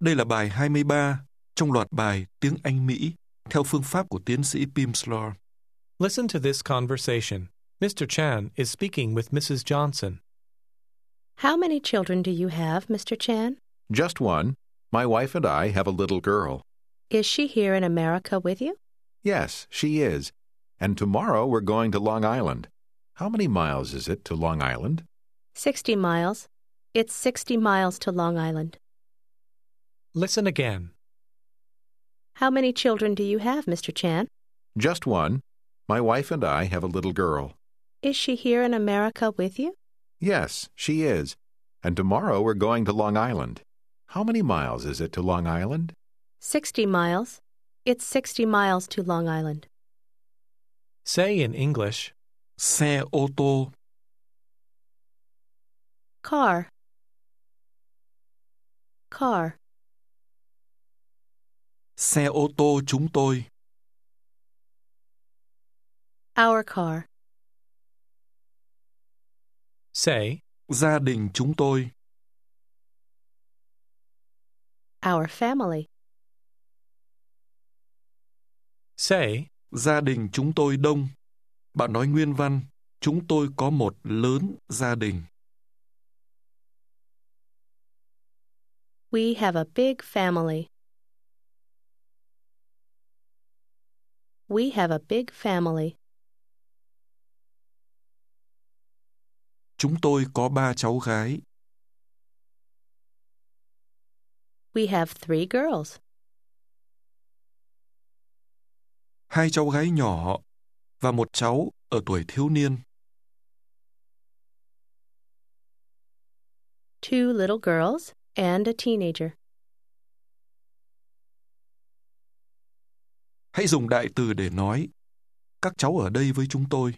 Đây là bài 23 trong loạt bài tiếng Anh Mỹ theo phương pháp của tiến sĩ Pimsleur. Listen to this conversation. Mr. Chan is speaking with Mrs. Johnson. How many children do you have, Mr. Chan? Just one. My wife and I have a little girl. Is she here in America with you? Yes, she is. And tomorrow we're going to Long Island. How many miles is it to Long Island? 60 miles. It's 60 miles to Long Island. Listen again. How many children do you have, Mr. Chan? Just one. My wife and I have a little girl. Is she here in America with you? Yes, she is. And tomorrow we're going to Long Island. How many miles is it to Long Island? 60 miles. It's 60 miles to Long Island. Say in English, Xe ô tô, Car. Car. xe ô tô chúng tôi, Our car. say, gia đình chúng tôi, Our family. say, gia đình chúng tôi đông. Bạn nói nguyên văn, chúng tôi có một lớn gia đình. We have a big family. We have a big family. Chúng tôi có 3 cháu gái. We have 3 girls. 2 cháu gái nhỏ và một cháu ở tuổi thiếu niên. 2 little girls and a teenager. Hãy dùng đại từ để nói các cháu ở đây với chúng tôi.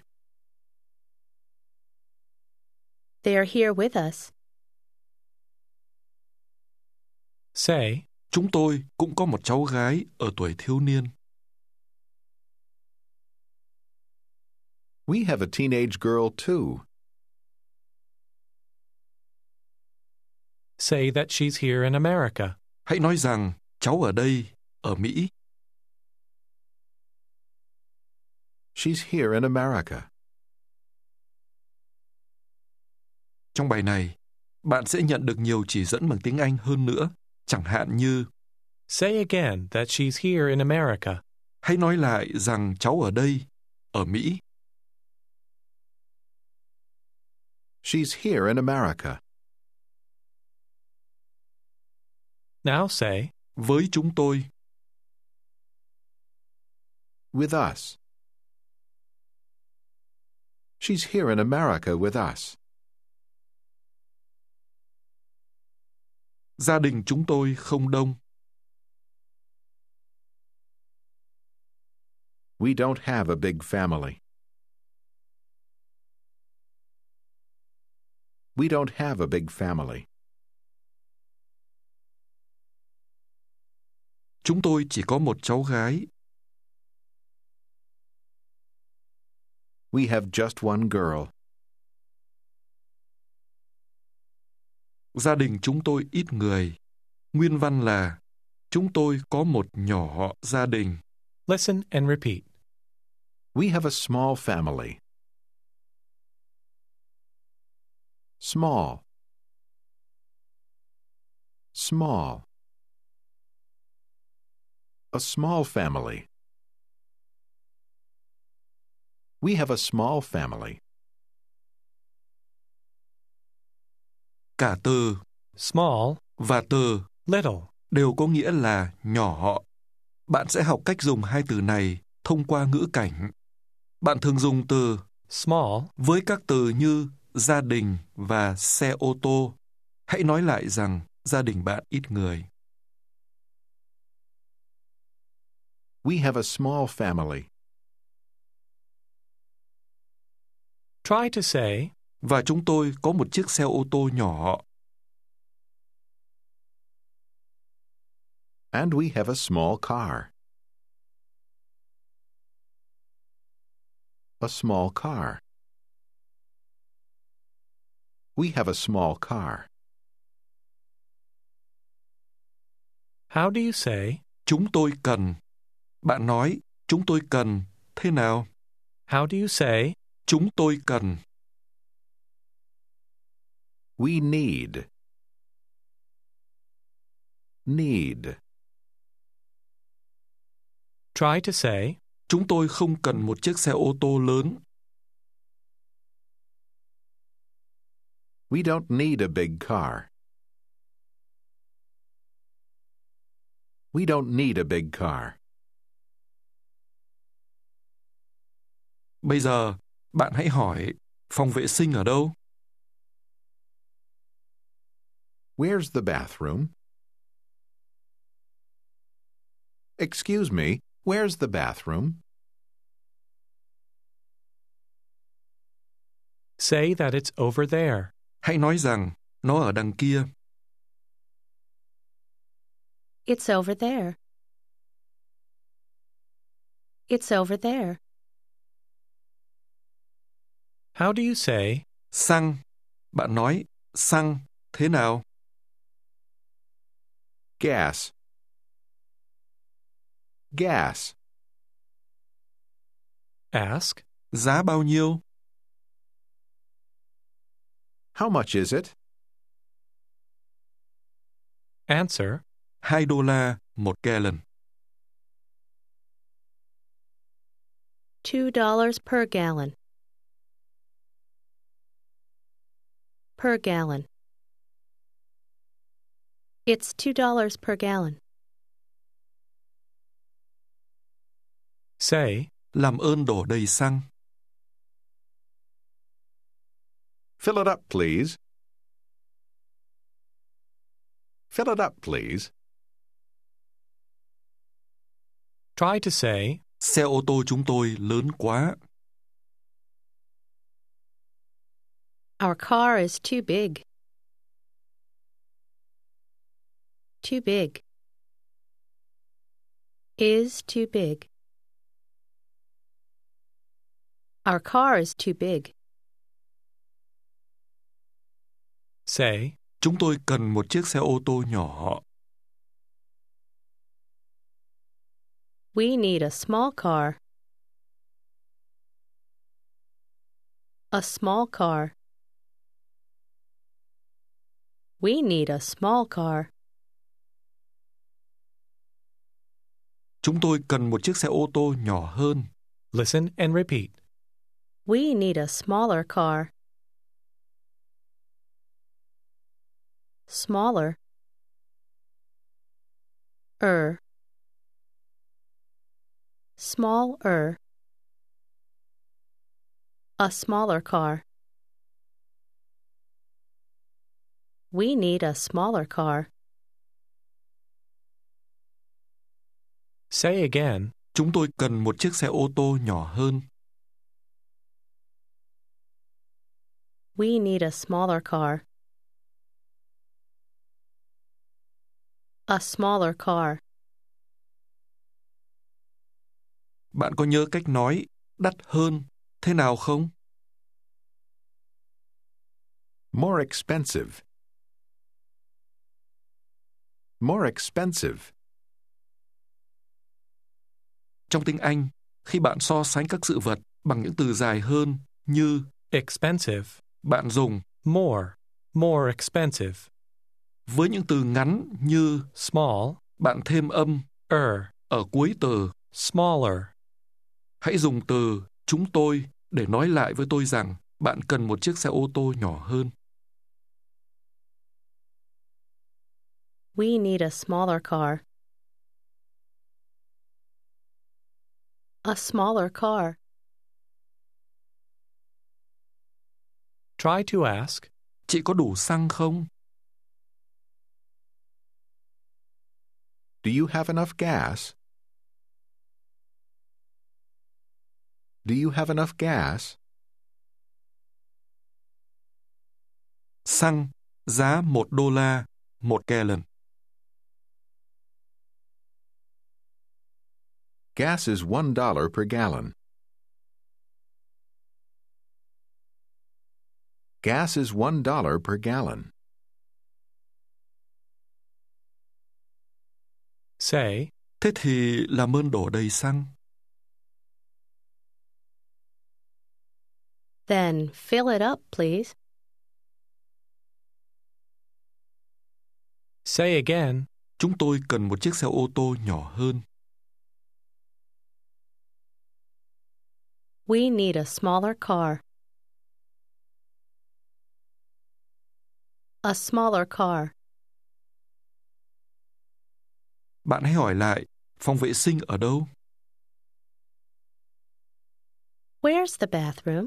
They are here with us. say, Chúng tôi cũng có một cháu gái ở tuổi thiếu niên. We have a teenage girl too. say that she's here in America. Hãy nói rằng cháu ở đây, ở Mỹ. She's here in America. Trong bài này, bạn sẽ nhận được nhiều chỉ dẫn bằng tiếng Anh hơn nữa, chẳng hạn như Say again that she's here in America. hãy nói lại rằng cháu ở đây, ở Mỹ. She's here in America. Now say, Với chúng tôi, With us. She's here in America with us. gia đình chúng tôi không đông. We don't have a big family. We don't have a big family. Chúng tôi chỉ có một cháu gái. We have just one girl. Gia đình chúng tôi ít người. Nguyên văn là chúng tôi có một nhỏ gia đình. listen and repeat. We have a small family. Small. Small. A small family. We have a small family. Cả từ Small, và từ little. đều có nghĩa là nhỏ. Bạn sẽ học cách dùng hai từ này thông qua ngữ cảnh. Bạn thường dùng từ Small, với các từ như gia đình và xe ô tô. Hãy nói lại rằng gia đình bạn ít người. We have a small family. try to say, Và chúng tôi có một chiếc xe ô tô nhỏ. And we have a small car. A small car. We have a small car. How do you say, chúng tôi cần? Bạn nói, chúng tôi cần, thế nào? how do you say, Chúng tôi cần. We need. Need. try to say, Chúng tôi không cần một chiếc xe ô tô lớn. We don't need a big car. We don't need a big car. Bây giờ, bạn hãy hỏi, phòng vệ sinh ở đâu? Where's the bathroom? Excuse me, where's the bathroom? say that it's over there. Hãy nói rằng, nó ở đằng kia. It's over there. It's over there. How do you say, Xăng. Bạn nói, xăng, thế nào? Gas. Gas. ask, Giá bao nhiêu? How much is it? answer, $2 một gallon. $2 per gallon. Per gallon. It's $2 per gallon. say, Làm ơn đổ đầy xăng. Fill it up, please. Fill it up, please. try to say, Xe ô tô chúng tôi lớn quá. Our car is too big. Too big. Is too big. Our car is too big. say, Chúng tôi cần một chiếc xe ô tô nhỏ. We need a small car. A small car. We need a small car. Chúng tôi cần một chiếc xe ô tô nhỏ hơn. listen and repeat. We need a smaller car. Smaller. Smaller. A smaller car. We need a smaller car. Say again, Chúng tôi cần một chiếc xe ô tô nhỏ hơn. We need a smaller car. A smaller car. Bạn có nhớ cách nói đắt hơn thế nào không? More expensive. More expensive. Trong tiếng Anh, khi bạn so sánh các sự vật bằng những từ dài hơn như expensive, bạn dùng more expensive. với những từ ngắn như Small, bạn thêm âm ở cuối từ. smaller. Hãy dùng từ chúng tôi để nói lại với tôi rằng bạn cần một chiếc xe ô tô nhỏ hơn. We need a smaller car. A smaller car. Try to ask, Chị có đủ xăng không? Do you have enough gas? Do you have enough gas? Xăng, giá $1 một gallon. Gas is $1 per gallon. Gas is $1 per gallon. Say, thế thì làm ơn đổ đầy xăng. Then fill it up, please. say again, Chúng tôi cần một chiếc xe ô tô nhỏ hơn. We need a smaller car. A smaller car. Bạn hãy hỏi lại, phòng vệ sinh ở đâu? Where's the bathroom?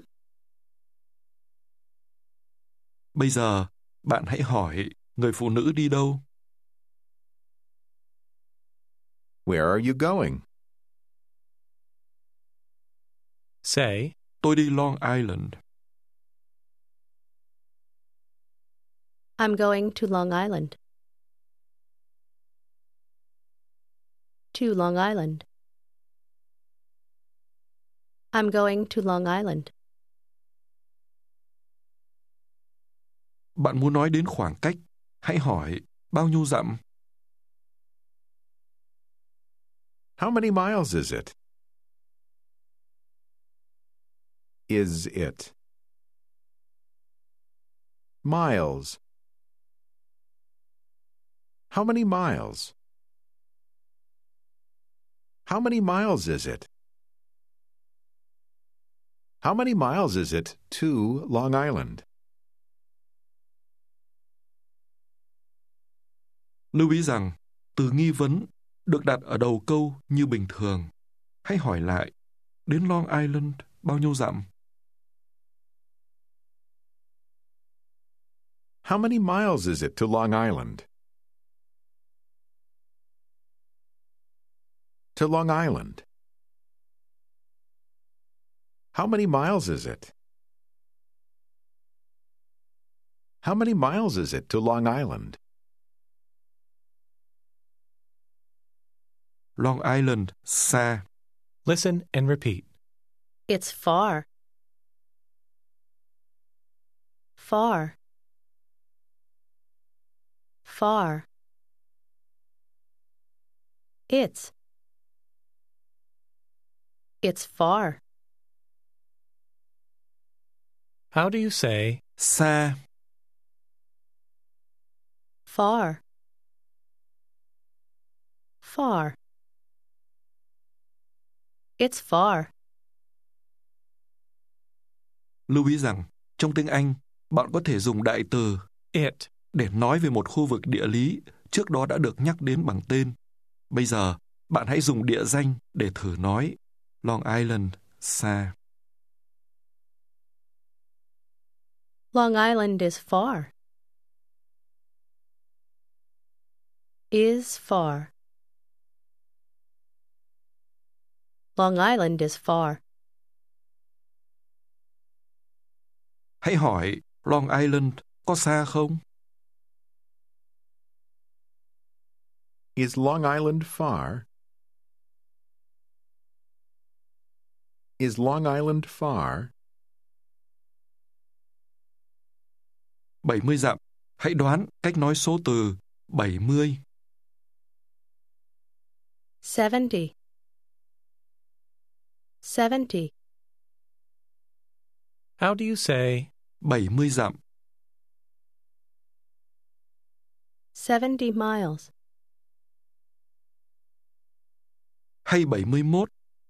Bây giờ, bạn hãy hỏi, người phụ nữ đi đâu? Where are you going? say, Tôi đi Long Island. I'm going to Long Island. To Long Island. I'm going to Long Island. Bạn muốn nói đến khoảng cách, hãy hỏi, bao nhiêu dặm? How many miles is it? Is it? Miles. How many miles? How many miles is it? How many miles is it to Long Island? Lưu ý rằng, từ nghi vấn được đặt ở đầu câu như bình thường. Hãy hỏi lại, đến Long Island bao nhiêu dặm? How many miles is it to Long Island? To Long Island. How many miles is it? How many miles is it to Long Island? Long Island, xa. listen and repeat. It's far. Far. Far. It's far. How do you say, Xa, Far. Far. It's far. lưu ý rằng, trong tiếng Anh, bạn có thể dùng đại từ it, để nói về một khu vực địa lý trước đó đã được nhắc đến bằng tên. Bây giờ, bạn hãy dùng địa danh để thử nói Long Island, xa. Long Island is far. Is far. Long Island is far. Hãy hỏi, Long Island có xa không? Is Long Island far? Is Long Island far? 70 dặm. Hãy đoán cách nói số từ 70. 70. 70. how do you say, 70 dặm. 70 miles. Hay 71.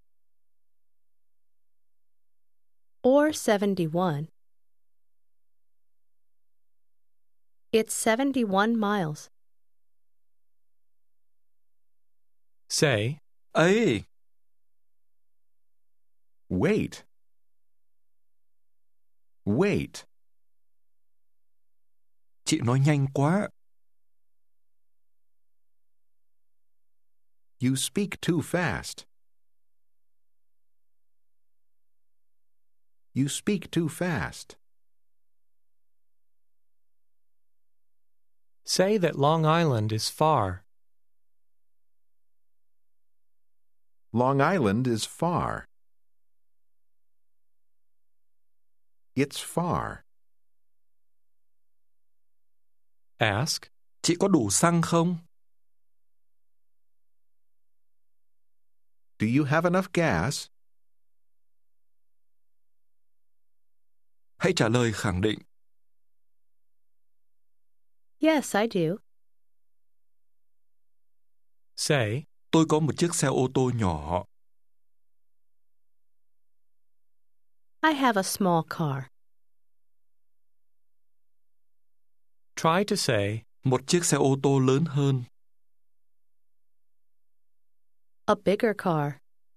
Or 71. It's 71 miles. say, Ấy, Wait. Wait. chị nói nhanh quá. You speak too fast. You speak too fast. say that Long Island is far. Long Island is far. It's far. Ask, Chị có đủ xăng không? Do you have enough gas? Hãy trả lời khẳng định. Yes, I do. Say, Tôi có một chiếc xe ô tô nhỏ. I have a small car. try to say, Một chiếc xe ô tô lớn hơn. A bigger car.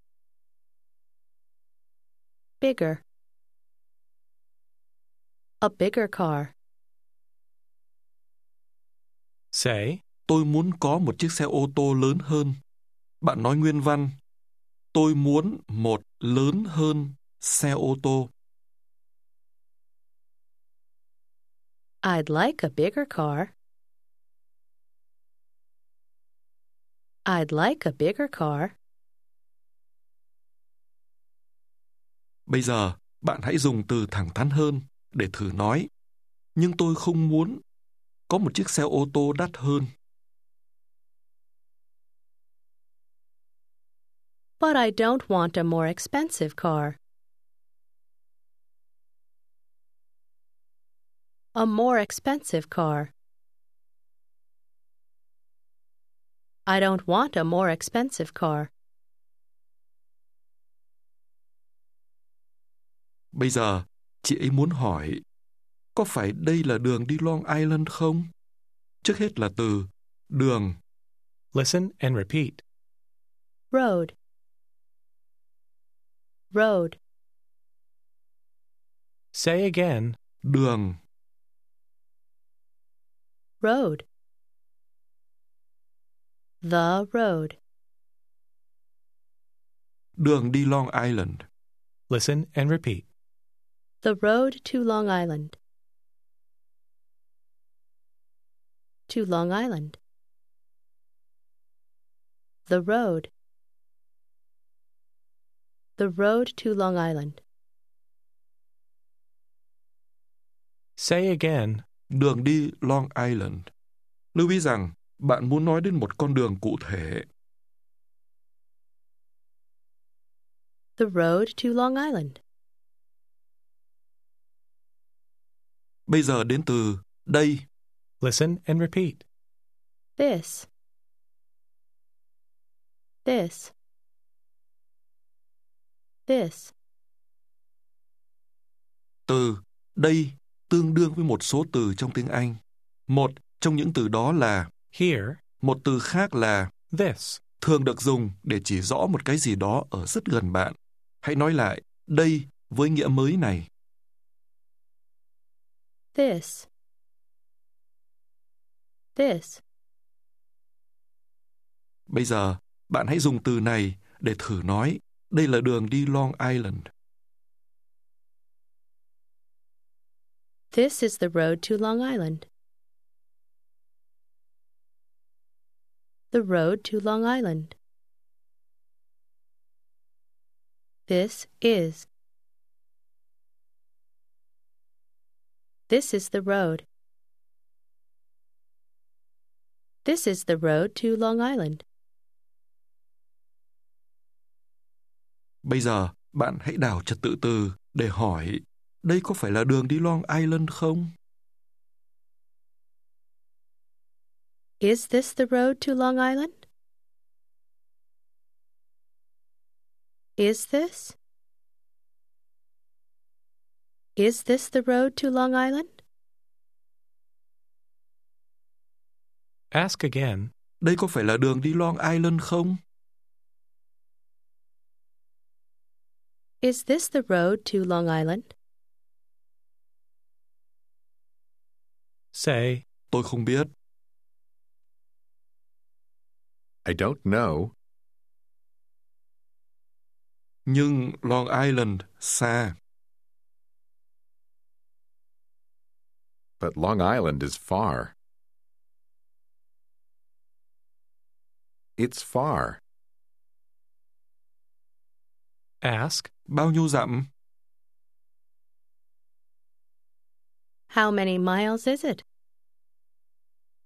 Bigger. A bigger car. say, Tôi muốn có một chiếc xe ô tô lớn hơn. Bạn nói nguyên văn. Tôi muốn một lớn hơn xe ô tô. I'd like a bigger car. I'd like a bigger car. Bây giờ, bạn hãy dùng từ thẳng thắn hơn để thử nói. Nhưng tôi không muốn có một chiếc xe ô tô đắt hơn. But I don't want a more expensive car. A more expensive car. I don't want a more expensive car. Bây giờ, chị ấy muốn hỏi, có phải đây là đường đi Long Island không? Trước hết là từ đường. listen and repeat. Road. Road. Say again, Đường. Road. The road. Đường đi Long Island. listen and repeat. The road to Long Island. To Long Island. The road. The road to Long Island. Say again, Đường đi Long Island. Lưu ý rằng bạn muốn nói đến một con đường cụ thể. The road to Long Island. Bây giờ đến từ đây. listen and repeat. This. This. This. Từ đây tương đương với một số từ trong tiếng Anh. Một trong những từ đó là Here, một từ khác là this. thường được dùng để chỉ rõ một cái gì đó ở rất gần bạn. Hãy nói lại đây với nghĩa mới này. This. This. Bây giờ, bạn hãy dùng từ này để thử nói đây là đường đi Long Island. This is the road to Long Island. The road to Long Island. This is. This is the road. This is the road to Long Island. Bây giờ, bạn hãy đảo trật tự từ để hỏi đây có phải là đường đi Long Island không? Is this the road to Long Island? Is this? Is this the road to Long Island? Ask again, Đây có phải là đường đi Long Island không? Is this the road to Long Island? say, Tôi không biết. I don't know. Nhưng Long Island xa. But Long Island is far. It's far. ask, Bao nhiêu dặm? How many miles is it?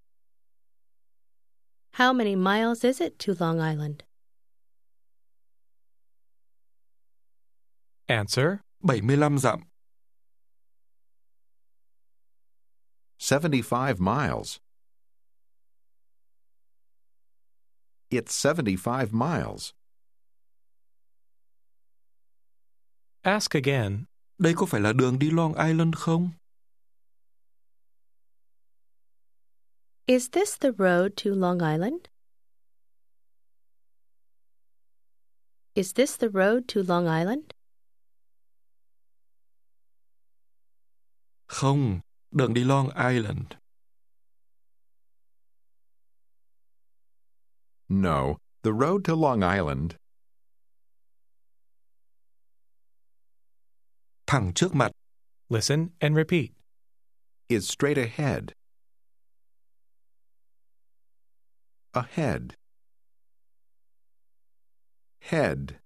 How many miles is it to Long Island? Answer. 75 dặm. 75 miles. It's 75 miles. Ask again. Đây có phải là đường đi Long Island không? Is this the road to Long Island? Is this the road to Long Island? Không, đường đi Long Island. No, the road to Long Island. Thẳng trước mặt. Listen and repeat. Is straight ahead. Ahead. Head.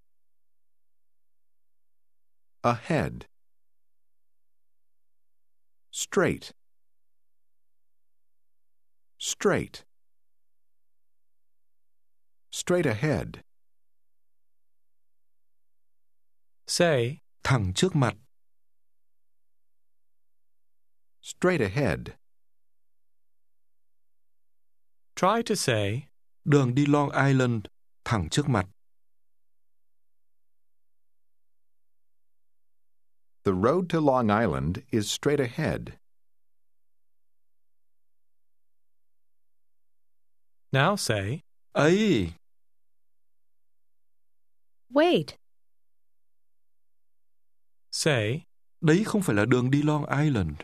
Ahead. Straight. Straight. Straight ahead. Say, Thẳng trước mặt. Straight ahead. try to say, Đường đi Long Island, thẳng trước mặt. The road to Long Island is straight ahead. now say, Ấy, Wait, say, đấy không phải là đường đi Long Island.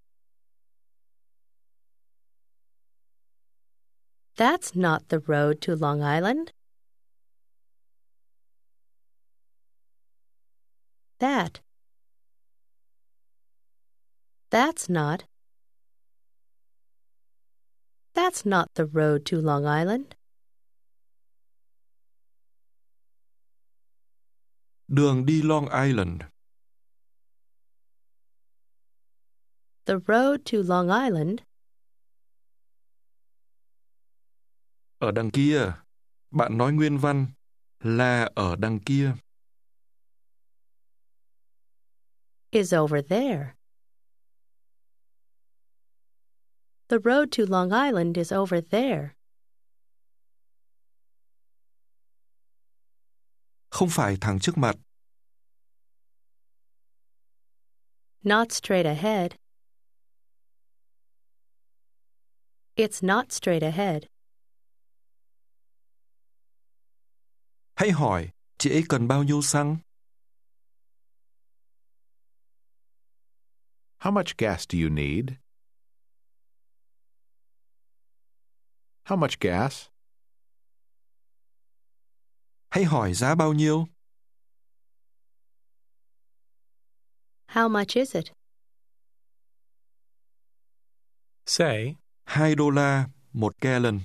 that's not the road to Long Island. That's not. That's not the road to Long Island. Đường đi Long Island. The road to Long Island Ở đằng kia. Bạn nói nguyên văn là ở đằng kia. is over there. The road to Long Island is over there. Không phải thẳng trước mặt. Not straight ahead. It's not straight ahead. Hãy hỏi, chị ấy cần bao nhiêu xăng? How much gas do you need? How much gas? Hãy hỏi giá bao nhiêu? How much is it? say, $2 một gallon.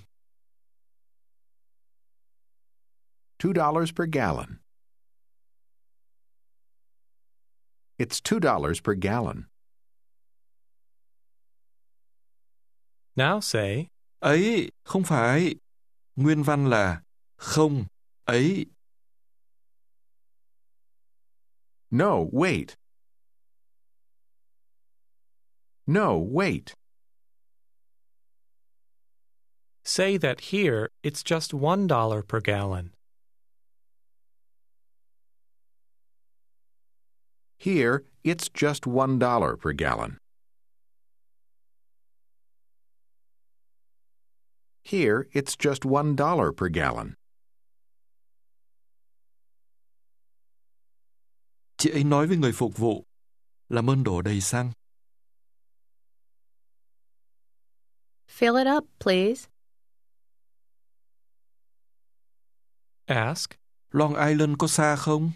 $2 per gallon. It's $2 per gallon. now say, Ấy, không phải. Nguyên văn là không, ấy. No, wait. No, wait. say that here it's just $1 per gallon. Here, it's just $1 per gallon. Here, it's just $1 per gallon. Chị ấy nói với người phục vụ, làm ơn đổ đầy xăng. Fill it up, please. Ask, Long Island có xa không?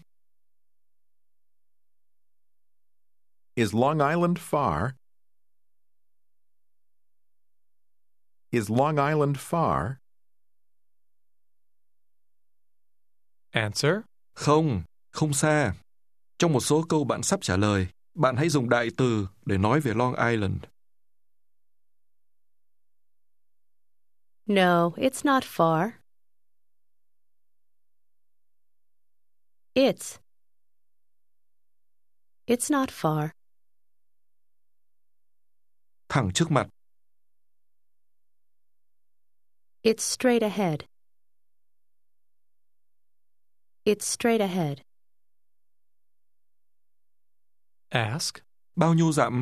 Is Long Island far? Is Long Island far? answer, Không, không xa. Trong một số câu bạn sắp trả lời, bạn hãy dùng đại từ để nói về Long Island. No, it's not far. It's. It's not far. Thẳng trước mặt. It's straight ahead. It's straight ahead. Ask, Bao nhiêu dặm?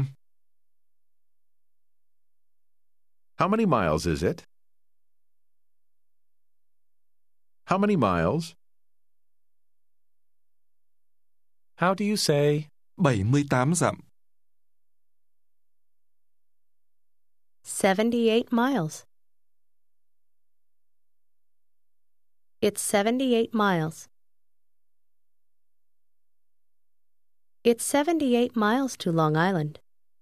How many miles is it? How many miles? how do you say, 78 dặm. 78 miles. It's 78 miles. It's 78 miles to Long Island.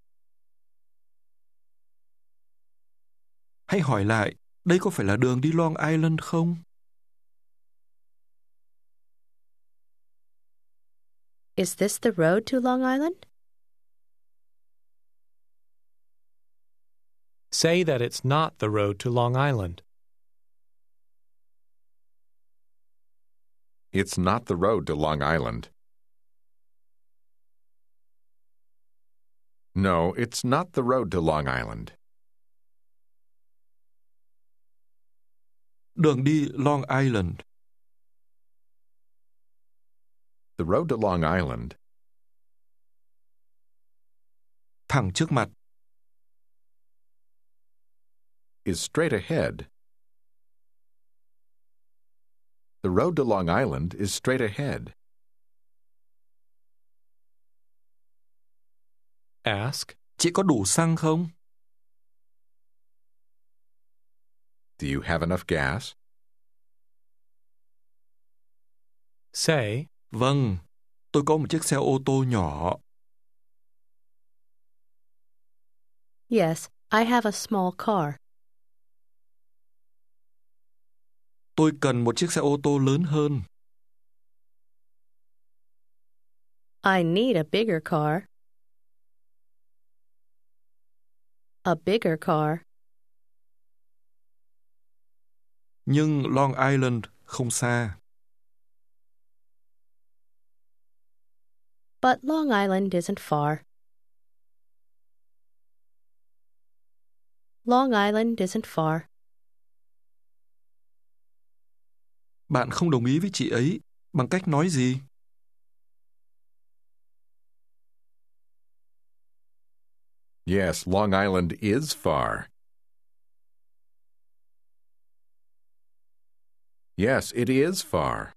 Hãy hỏi lại, đây có phải là đường đi Long Island không? Is this the road to Long Island? say that it's not the road to Long Island. It's not the road to Long Island. No, it's not the road to Long Island. Đường đi Long Island. The road to Long Island. Thẳng trước mặt. Is straight ahead. The road to Long Island is straight ahead. Ask, Chị có đủ xăng không? Do you have enough gas? say, Vâng, tôi có một chiếc xe ô tô nhỏ. Yes, I have a small car. Tôi cần một chiếc xe ô tô lớn hơn. I need a bigger car. A bigger car. Nhưng Long Island không xa. But Long Island isn't far. Long Island isn't far. Bạn không đồng ý với chị ấy bằng cách nói gì? Yes, Long Island is far. Yes, it is far.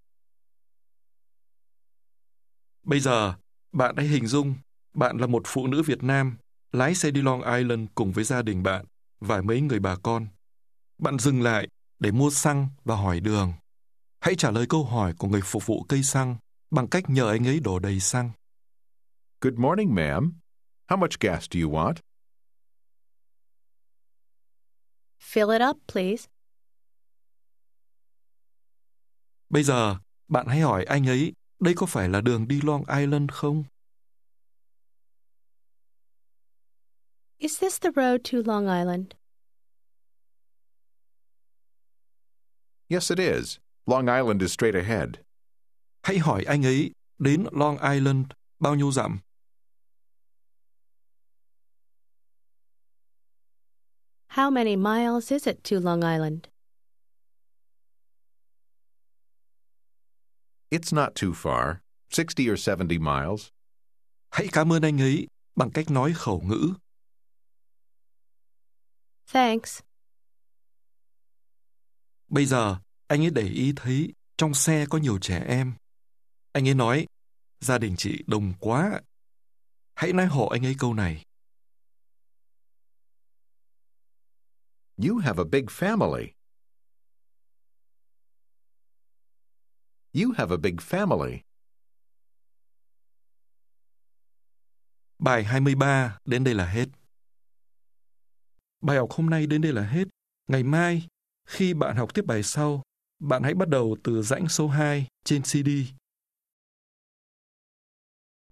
Bây giờ, bạn hãy hình dung bạn là một phụ nữ Việt Nam lái xe đi Long Island cùng với gia đình bạn và mấy người bà con. Bạn dừng lại để mua xăng và hỏi đường. Hãy trả lời câu hỏi của người phục vụ cây xăng bằng cách nhờ anh ấy đổ đầy xăng. Good morning, ma'am. How much gas do you want? Fill it up, please. Bây giờ, bạn hãy hỏi anh ấy đây có phải là đường đi Long Island không? Is this the road to Long Island? Yes, it is. Long Island is straight ahead. Hãy hỏi anh ấy đến Long Island bao nhiêu dặm? How many miles is it to Long Island? It's not too far. 60 or 70 miles. Hãy cảm ơn anh ấy bằng cách nói khẩu ngữ. Thanks. Bây giờ, anh ấy để ý thấy trong xe có nhiều trẻ em. Anh ấy nói, gia đình chị đông quá. Hãy nói hộ anh ấy câu này. You have a big family. You have a big family. Bài 23 đến đây là hết. Bài học hôm nay đến đây là hết. Ngày mai, khi bạn học tiếp bài sau, bạn hãy bắt đầu từ rãnh số 2 trên CD.